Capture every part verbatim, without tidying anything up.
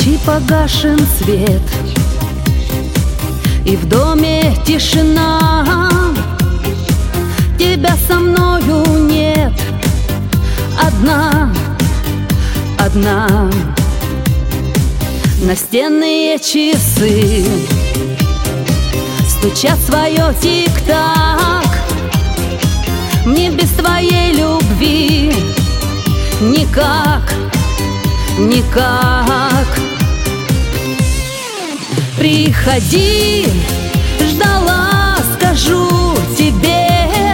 ночи погашен свет, и в доме тишина. Тебя со мною нет, одна, одна. Настенные часы стучат свое тик-так. Мне без твоей любви никак, никак. Приходи, ждала, скажу тебе,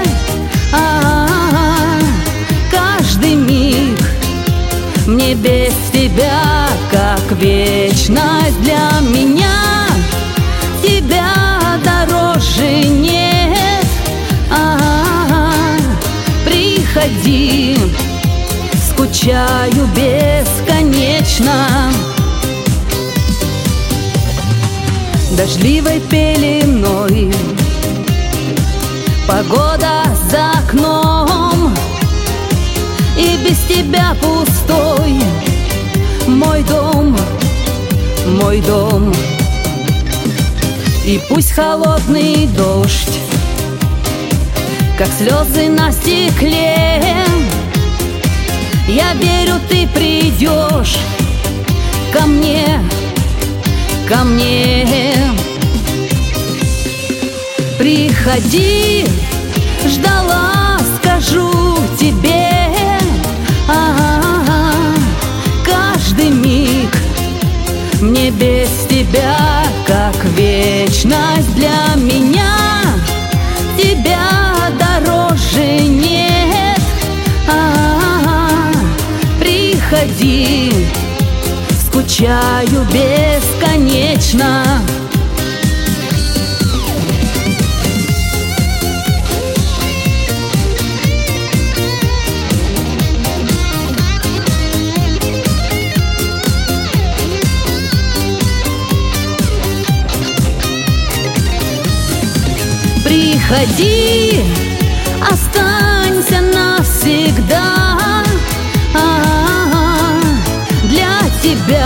а-а-а, каждый миг мне без тебя как вечность для меня. Тебя дороже нет, а-а-а, приходи, скучаю бесконечно. Дождливой пеленой погода за окном, и без тебя пустой мой дом, мой дом. И пусть холодный дождь, как слезы на стекле, я верю, ты придешь ко мне, ко мне. Приходи, ждала, скажу тебе, а-а-а, каждый миг мне без тебя как вечность для меня. Тебя дороже нет, а-а-а, приходи, скучаю бесконечно. Приходи, останься навсегда, а-а-а, для тебя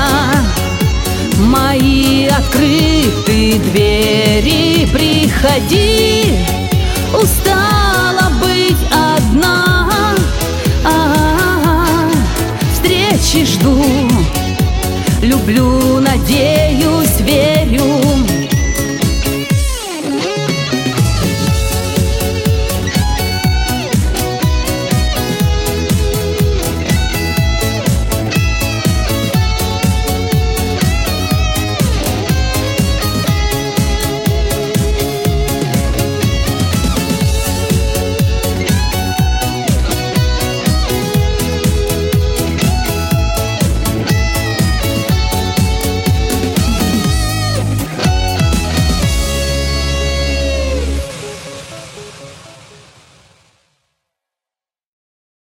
мои открыты двери. Приходи, устала быть одна, а-а-а, встречи жду, люблю